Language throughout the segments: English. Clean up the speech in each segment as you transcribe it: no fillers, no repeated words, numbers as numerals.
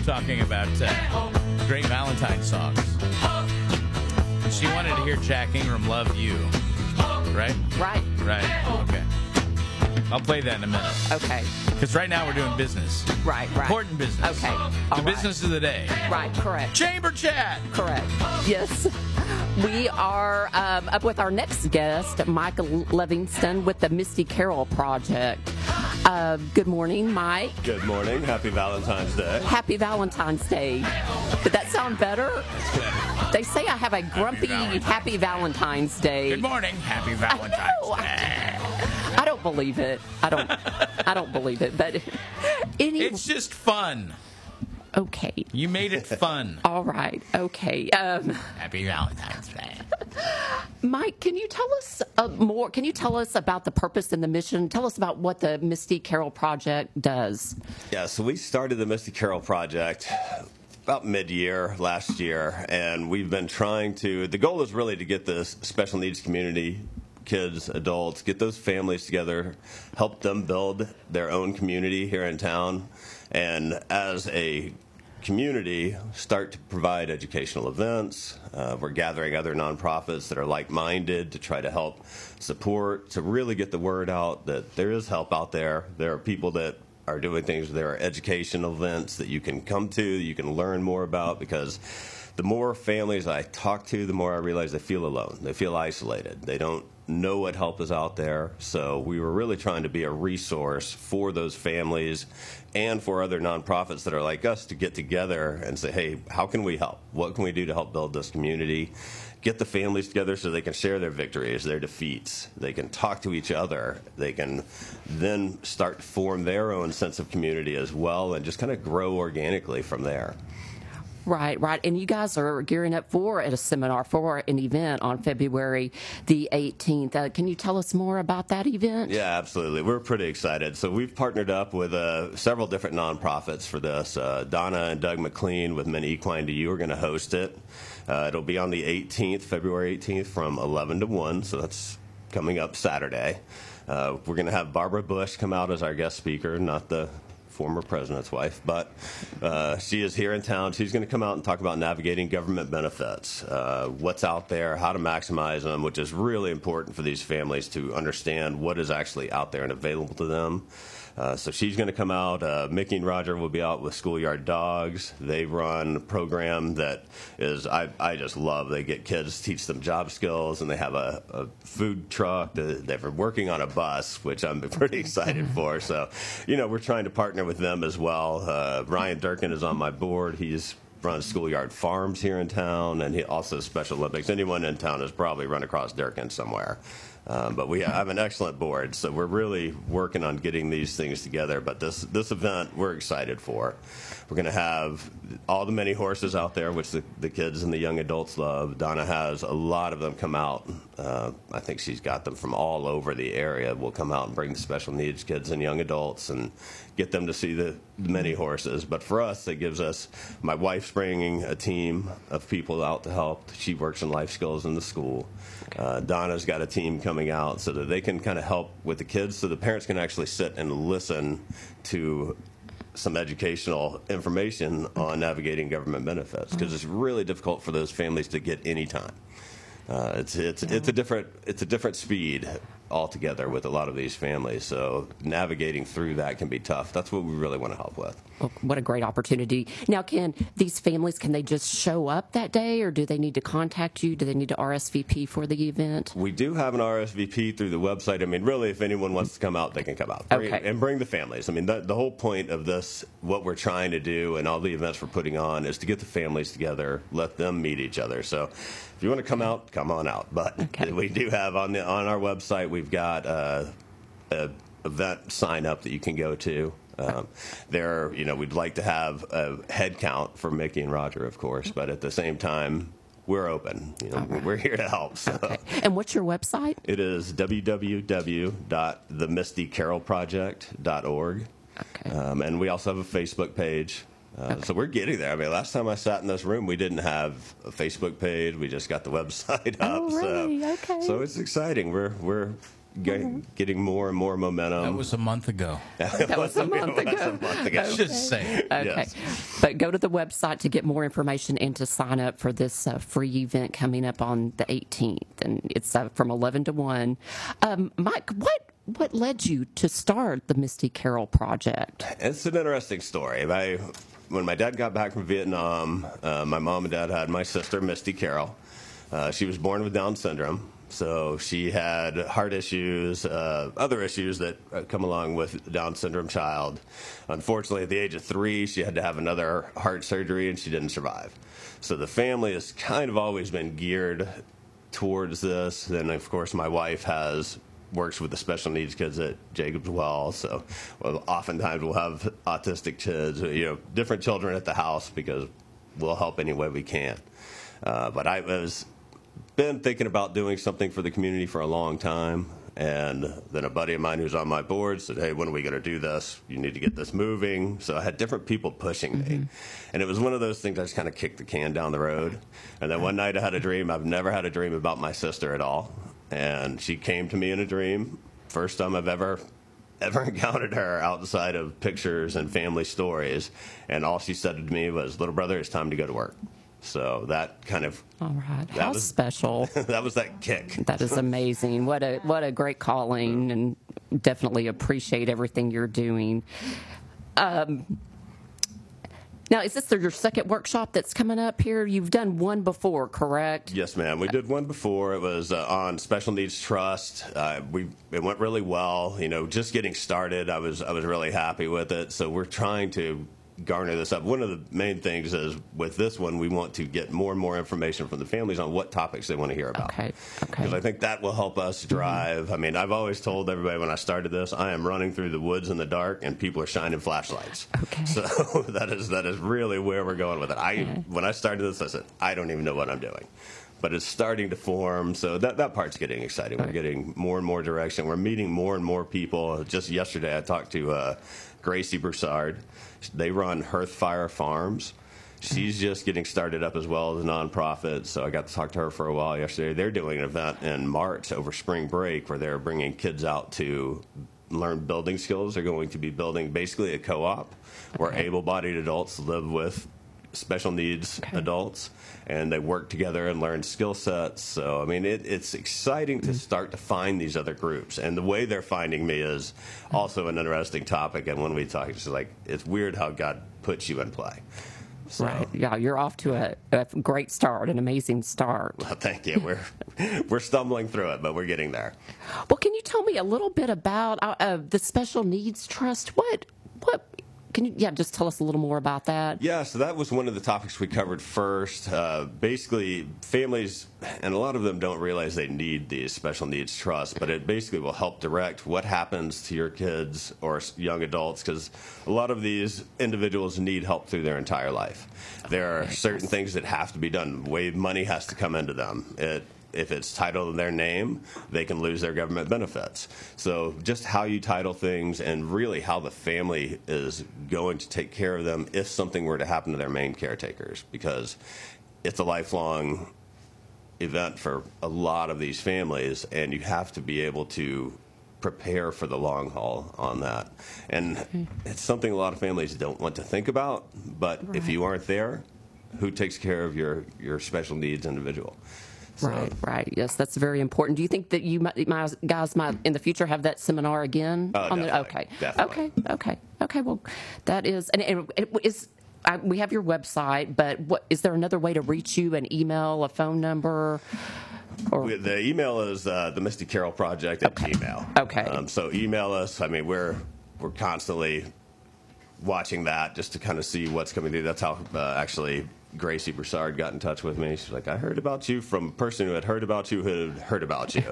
talking about great Valentine's songs. And she wanted to hear Jack Ingram, Love You. Right? Right. Okay. I'll play that in a minute. Okay. Because right now we're doing business. Right. Important business. Okay. The business of the day. Right, correct. Chamber chat. Correct. Yes. We are up with our next guest, Michael Livingston with the Misty Carroll Project. Good morning, Mike. Good morning. Happy Valentine's Day. Happy Valentine's Day. Did that sound better? They say I have a grumpy Happy Valentine's Day. Good morning. Happy Valentine's Day. I don't believe it. I don't believe it. But it's just fun. Okay. You made it fun. All right. Okay. Happy Valentine's Day. Mike, can you tell us more? Can you tell us about the purpose and the mission? Tell us about what the Misty Carroll Project does. Yeah, so we started the Misty Carroll Project about mid-year last year, and we've been trying to, the goal is really to get this special needs community, kids, adults, get those families together, help them build their own community here in town, and as a community, start to provide educational events. We're gathering other nonprofits that are like-minded to try to help support, to really get the word out that there is help out there. There are people that are doing things. There are educational events that you can come to, you can learn more about, because the more families I talk to, the more I realize they feel alone. They feel isolated. They don't know what help is out there. So we were really trying to be a resource for those families and for other nonprofits that are like us to get together and say, hey, how can we help? What can we do to help build this community? Get the families together so they can share their victories, their defeats. They can talk to each other. They can then start to form their own sense of community as well and just kind of grow organically from there. Right. And you guys are gearing up for a seminar, for an event on February the 18th. Can you tell us more about that event? Yeah, absolutely. We're pretty excited. So we've partnered up with several different nonprofits for this. Donna and Doug McLean with Men Equine to You are going to host it. It'll be on the 18th, February 18th, from 11 to 1, so that's coming up Saturday. We're going to have Barbara Bush come out as our guest speaker, not the former president's wife, but she is here in town. She's going to come out and talk about navigating government benefits, what's out there, how to maximize them, which is really important for these families to understand what is actually out there and available to them. So she's going to come out. Mickey and Roger will be out with Schoolyard Dogs. They run a program that is, I just love. They get kids, teach them job skills, and they have a food truck. They're working on a bus, which I'm pretty excited for. So, we're trying to partner with them as well. Ryan Durkin is on my board. He's runs Schoolyard Farms here in town, and he also Special Olympics. Anyone in town has probably run across Durkin somewhere. But we have an excellent board, so we're really working on getting these things together. But this event, we're excited for. We're going to have all the many horses out there, which the kids and the young adults love. Donna has a lot of them come out. I think she's got them from all over the area. We'll come out and bring the special needs kids and young adults and get them to see the many horses. But for us, it gives us, my wife's bringing a team of people out to help. She works in life skills in the school. Donna's got a team coming out so that they can kind of help with the kids, so the parents can actually sit and listen to some educational information on navigating government benefits, because it's really difficult for those families to get any time. It's a different speed altogether with a lot of these families, so navigating through that can be tough. That's what we really want to help with. Well, what a great opportunity. Now, can these families, can they just show up that day, or do they need to contact you? Do they need to RSVP for the event? We do have an RSVP through the website. I mean, really, if anyone wants to come out, they can come out. And bring the families. I mean, the whole point of this, what we're trying to do and all the events we're putting on, is to get the families together, let them meet each other. So if you want to come out, come on out. But we do have on our website, we've got a event sign up that you can go to. We'd like to have a head count for Mickey and Roger, of course, but at the same time, we're open. We're here to help. So. Okay. And what's your website? It is www.themistycarrollproject.org. Okay. And we also have a Facebook page. So we're getting there. I mean, last time I sat in this room, we didn't have a Facebook page. We just got the website up. Oh, really? So it's exciting. We're getting more and more momentum. That was a month ago. That was a month ago. Just say it. Okay. Yes. But go to the website to get more information and to sign up for this free event coming up on the 18th. And it's from 11 to 1. Mike, what led you to start the Misty Carroll Project? It's an interesting story. When my dad got back from Vietnam, my mom and dad had my sister, Misty Carroll. She was born with Down syndrome. So she had heart issues, other issues that come along with Down syndrome child. Unfortunately, at the age of 3, she had to have another heart surgery, and she didn't survive. So the family has kind of always been geared towards this. Then, of course, my wife works with the special needs kids at Jacobs Well. So oftentimes we'll have autistic kids, different children at the house because we'll help any way we can. But I was been thinking about doing something for the community for a long time, and then a buddy of mine who's on my board said, hey, when are we going to do this? You need to get this moving. So I had different people pushing me, and it was one of those things I just kind of kicked the can down the road. And then one night I had a dream. I've never had a dream about my sister at all, and she came to me in a dream. First time I've ever encountered her outside of pictures and family stories, and all she said to me was, little brother, it's time to go to work. So that kind of all right. How special. That was that kick. That is amazing. What a great calling, and definitely appreciate everything you're doing. Now, is this your second workshop that's coming up here? You've done one before, correct? Yes, ma'am. We did one before. It was on Special Needs Trust. It went really well. Just getting started, I was really happy with it. So we're trying to garner this up. One of the main things is with this one, we want to get more and more information from the families on what topics they want to hear about. Okay. Because I think that will help us drive. I mean, I've always told everybody when I started this, I am running through the woods in the dark and people are shining flashlights. Okay. So that is really where we're going with it. When I started this, I said, I don't even know what I'm doing. But it's starting to form, so that part's getting exciting. We're getting more and more direction. We're meeting more and more people. Just yesterday, I talked to Gracie Broussard. They run Hearthfire Farms. She's just getting started up as well as a nonprofit, so I got to talk to her for a while yesterday. They're doing an event in March over spring break where they're bringing kids out to learn building skills. They're going to be building basically a co-op where able-bodied adults live with special needs adults, and they work together and learn skill sets. So, I mean, it's exciting to start to find these other groups. And the way they're finding me is also an interesting topic. And when we talk, it's like, it's weird how God puts you in play. So, right. Yeah, you're off to a great start, an amazing start. Well, thank you. We're stumbling through it, but we're getting there. Well, can you tell me a little bit about the Special Needs Trust? What can you just tell us a little more about that? Yeah, so that was one of the topics we covered first. Basically, families, and a lot of them don't realize they need these special needs trusts, but it basically will help direct what happens to your kids or young adults, because a lot of these individuals need help through their entire life. There are certain things that have to be done. The way money has to come into them. If it's titled in their name, they can lose their government benefits. So just how you title things and really how the family is going to take care of them if something were to happen to their main caretakers, because it's a lifelong event for a lot of these families, and you have to be able to prepare for the long haul on that. And it's something a lot of families don't want to think about, but if you aren't there, who takes care of your special needs individual? So. Right. Yes, that's very important. Do you think that you guys might in the future have that seminar again? Definitely. Definitely. Okay. Well, that is, and it is. We have your website, but is there another way to reach you? An email, a phone number? The email is the Misty Carroll Project at Gmail. Okay. So email us. I mean, we're constantly watching that just to kind of see what's coming through. That's how actually Gracie Broussard got in touch with me. She's like, I heard about you from a person who had heard about you who had heard about you.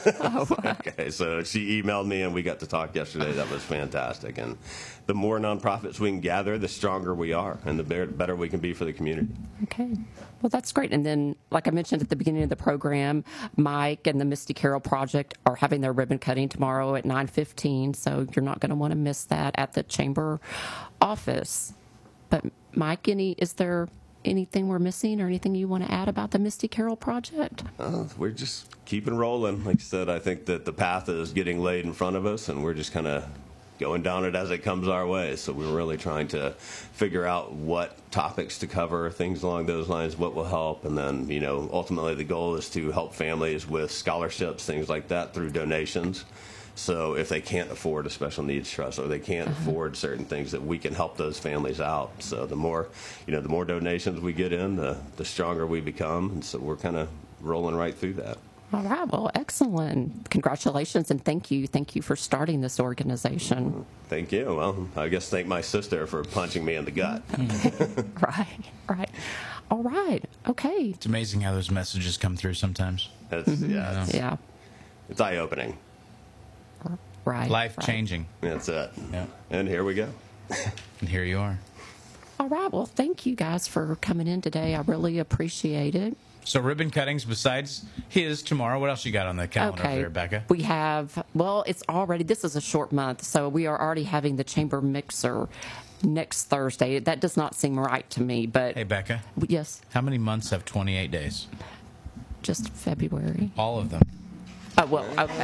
Okay, so she emailed me and we got to talk yesterday. That was fantastic. And the more nonprofits we can gather, the stronger we are and the better we can be for the community. Okay. Well, that's great. And then, like I mentioned at the beginning of the program, Mike and the Misty Carroll Project are having their ribbon cutting tomorrow at 9:15, so you're not going to want to miss that at the chamber office. But Mike, is there anything we're missing or anything you want to add about the Misty Carol project? We're just keeping rolling. Like I said, I think that the path is getting laid in front of us, and we're just kind of going down it as it comes our way. So we're really trying to figure out what topics to cover, things along those lines, what will help. And then, ultimately the goal is to help families with scholarships, things like that, through donations. So if they can't afford a special needs trust or they can't afford certain things, that we can help those families out. So the more donations we get in, the stronger we become. And so we're kind of rolling right through that. All right. Well, excellent. Congratulations and thank you. Thank you for starting this organization. Thank you. Well, I guess thank my sister for punching me in the gut. Right. All right. Okay. It's amazing how those messages come through sometimes. Yeah. It's eye-opening. Right. Life-changing. That's it. Yeah. And here we go. And here you are. All right. Well, thank you guys for coming in today. I really appreciate it. So ribbon cuttings besides his tomorrow. What else you got on the calendar over there, Becca? We have, this is a short month, so we are already having the chamber mixer next Thursday. That does not seem right to me, but... Hey, Becca. Yes? How many months have 28 days? Just February. All of them. Oh, well,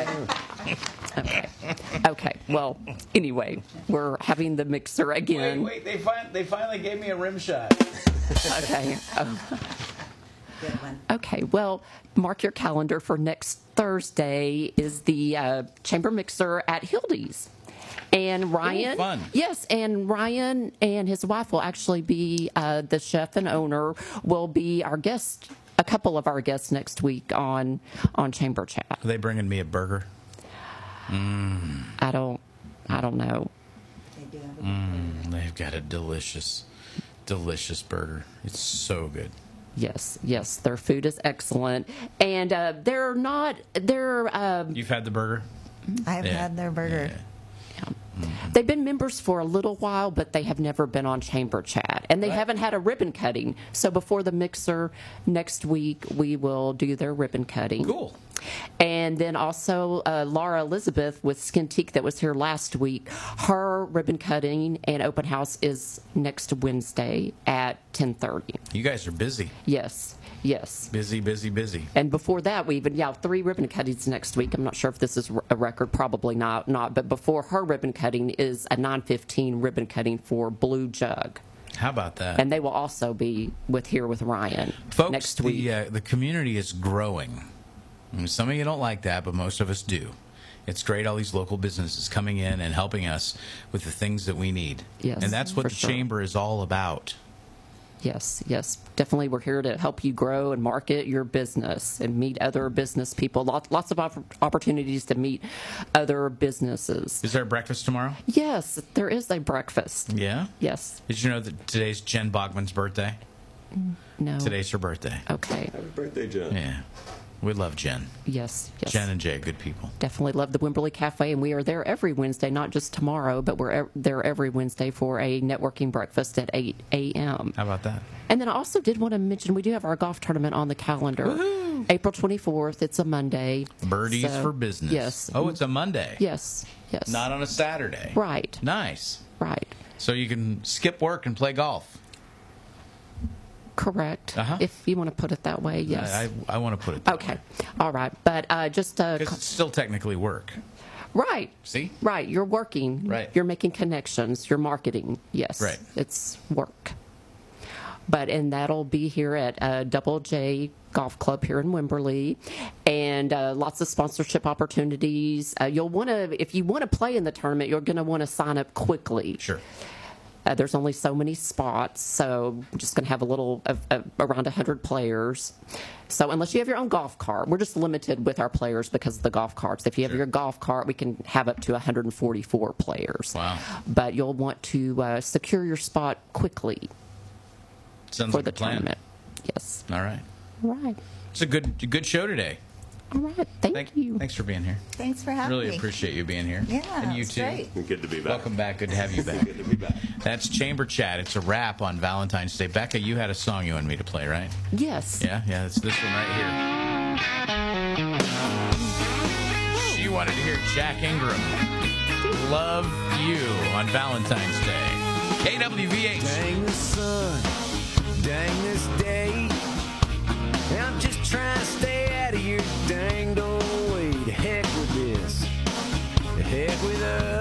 okay. Well, anyway, we're having the mixer again. Wait. They finally gave me a rim shot. Okay. Okay, well, mark your calendar for next Thursday is the chamber mixer at Hildy's. And Ryan, fun. Yes, and Ryan and his wife will actually be the chef and owner, will be our guest, a couple of our guests next week on Chamber Chat. Are they bringing me a burger? I don't know. They've got a delicious burger. It's so good. Yes, their food is excellent, and they're. You've had the burger? I've had their burger. Yeah. They've been members for a little while, but they have never been on Chamber Chat, and they haven't had a ribbon cutting. So before the mixer next week, we will do their ribbon cutting. Cool. And then also Laura Elizabeth with Skintique that was here last week. Her ribbon cutting and open house is next Wednesday at 10:30. You guys are busy. Yes. Busy. And before that, we even 3 ribbon cuttings next week. I'm not sure if this is a record, probably not. But before her ribbon cutting is a 9:15 ribbon cutting for Blue Jug. How about that? And they will also be here with Ryan Folks, next week. The community is growing. I mean, some of you don't like that, but most of us do. It's great, all these local businesses coming in and helping us with the things that we need. Yes, and that's what for the sure. chamber is all about. Yes. Definitely, we're here to help you grow and market your business and meet other business people. Lots of opportunities to meet other businesses. Is there a breakfast tomorrow? Yes, there is a breakfast. Yeah? Yes. Did you know that today's Jen Bogman's birthday? No. Today's her birthday. Okay. Happy birthday, Jen. Yeah. We love Jen. Yes. Jen and Jay, good people. Definitely love the Wimberley Cafe, and we are there every Wednesday, not just tomorrow, but we're there every Wednesday for a networking breakfast at 8 a.m. How about that? And then I also did want to mention we do have our golf tournament on the calendar. Woohoo! April 24th. It's a Monday. Birdies So, for business. Yes. Oh, it's a Monday. Yes. Not on a Saturday. Right. Nice. Right. So you can skip work and play golf. Correct. Uh-huh. If you want to put it that way, yes. I want to put it that Okay. way. All right. But just Because it's still technically work. right. See? Right. You're working. Right. You're making connections. You're marketing. Yes. Right. It's work. And that'll be here at Double J Golf Club here in Wimberley, and lots of sponsorship opportunities. You'll want to, if you want to play in the tournament, you're going to want to sign up quickly. Sure. There's only so many spots, so we're just going to have a little around 100 players. So unless you have your own golf cart, we're just limited with our players because of the golf carts. If you have Sure. your golf cart, we can have up to 144 players. Wow. But you'll want to secure your spot quickly Sounds for like the a plan. tournament. Yes. All right. All right. It's a good show today. All right. Thank you. Thanks for being here. Thanks for having me. Really appreciate you being here. Yeah, and you it's too. great. Good to be back. Welcome back. Good to have you back. Good to be back. That's Chamber Chat. It's a wrap on Valentine's Day. Becca, you had a song you wanted me to play, right? Yes. Yeah. It's this one right here. She wanted to hear Jack Ingram. Love You on Valentine's Day. KWVH. Dang the sun, dang this day. I'm just trying to stay out of your danged old way. To heck with this, to heck with us.